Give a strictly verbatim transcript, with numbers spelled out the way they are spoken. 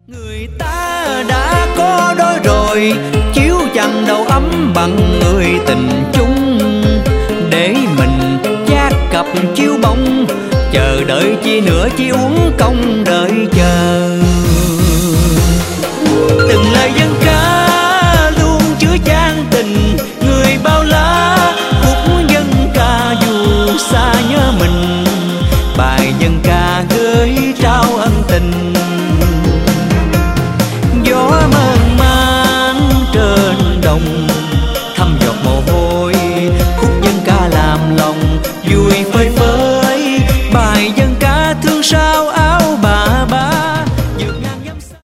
Người ta đã có đôi rồi, chiếu chẳng đâu ấm bằng người tình chung. Để mình chát cặp chiếu bóng, chờ đợi chi nữa chỉ uống công đợi chờ. Từng lời dân